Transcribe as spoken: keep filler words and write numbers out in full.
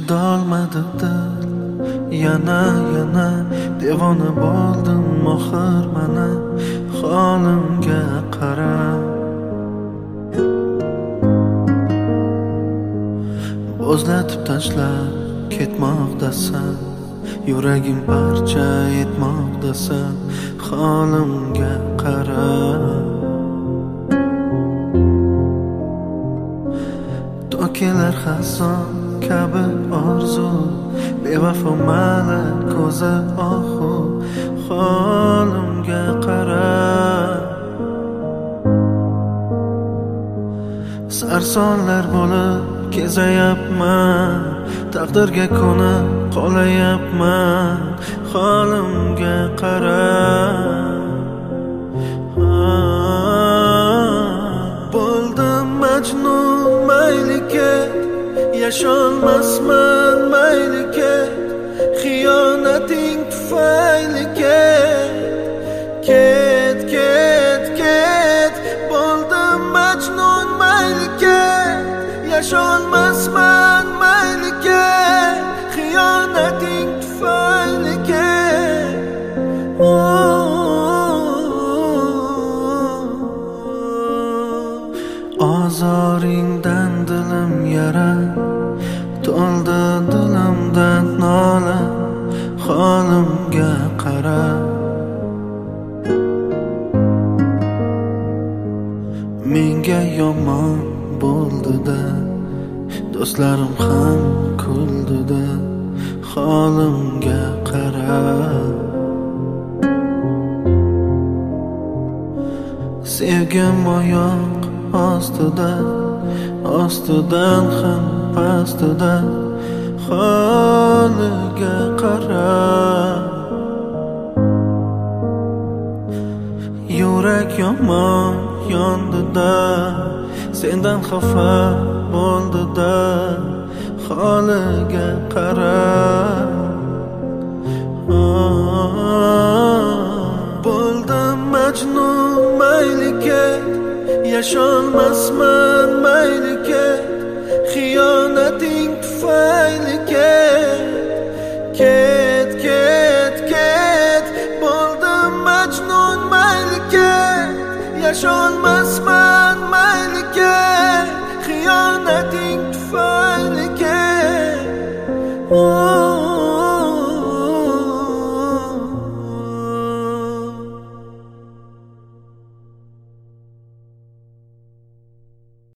chidolmadi dil, yana yana devona bo'ldim oxir mana holimga qarab. O'zlatib tashlab ketmoqdasan, yuragim parcha etmoqdasan holimga qarab. To'kilar xazon kabi orzu, bevafo malak ko'zi ohu holimga qarab. Sarsonlar bo'lib kezayapman, taqdirga ko'nib qolayapman holimga qarab. Bo'ldim majnun mayli ket, yasholmasman mayli ket, xiyonating tufayli ket, ket ket ket. Bo'ldim majnun mayli ket, yasholmasman mayli ket, xiyonating tufayli ket. Ozoringdan dilim yara, to'ldi dilimdan nola holimga qarab. Menga yomon bo'ldi-da, do'stlarim ham kuldi-da holimga qarab. Sevgim oyoq ostida, ostidan ham pastida holiga qarab. Yurak yomon yondida, sendan xafa bo'ldi-da holiga qarab. Bo'ldim majnun mayli ket, yasholmasman mayli ket, xiyonating tufayli ket, ket ket ket. Bo'ldim majnun mayli ket, yasholmasman